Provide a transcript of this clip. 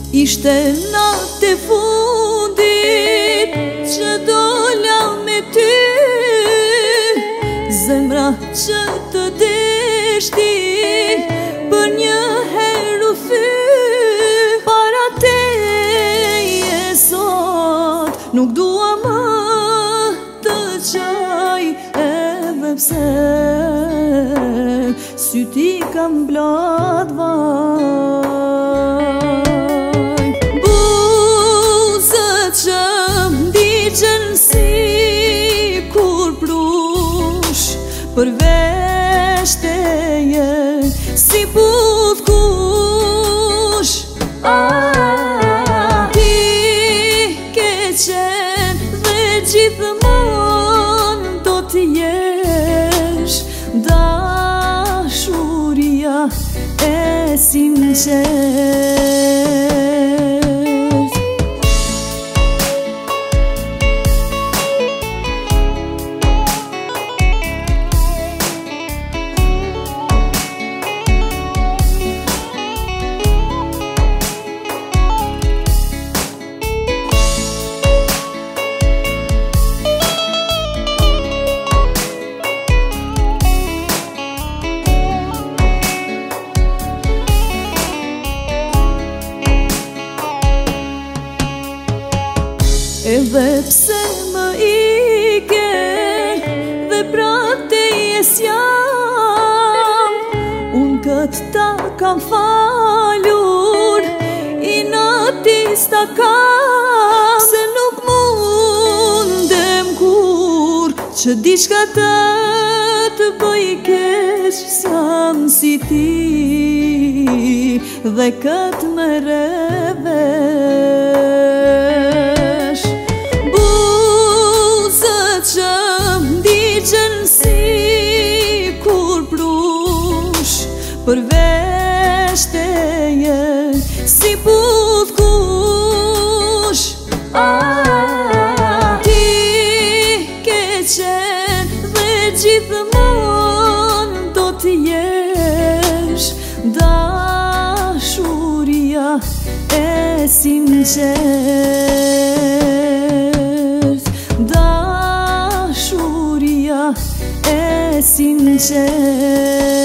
Ishte natë e fundit që dola me ty, zemra që të deshti për një herë u thy. Para teje sot nuk dua më të qaj, edhe pse syti kam blat vaj. Buzët që m'digjen si kur plush, për vesh teje si puthkush. Ti ke qenë dhe gjithmonë do t'jesh dashuria e sinqert. Edhe pse më ike dhe pra teje s'jam, unë këtë ta kam falur, inatista kam, se nuk mundem kur që diçka të bëj keq s'jam si ti, dhe këtë më revesh. Që m'digjen si kur plush, për vesh teje si puthkush. Ti ke qenë dhe gjithmonë do t'jesh dashuria e sinqert, dashuria e sinqert.